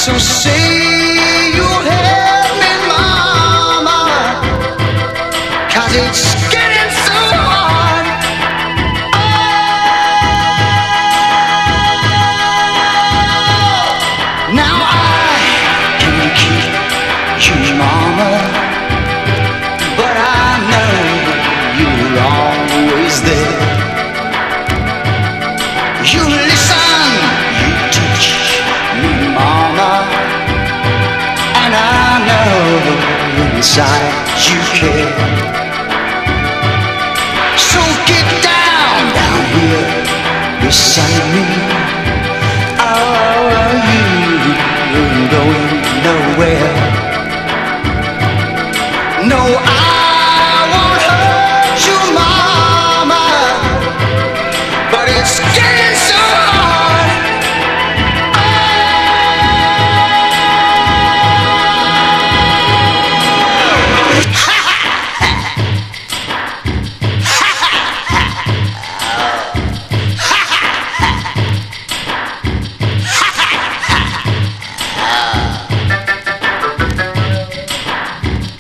So say you'll help me, mama, 'cause it's getting so hard. Oh, now I can keep you, mama, but I know you're always there. You listen, you teach me, mama, and I know inside you care. So get down here beside me.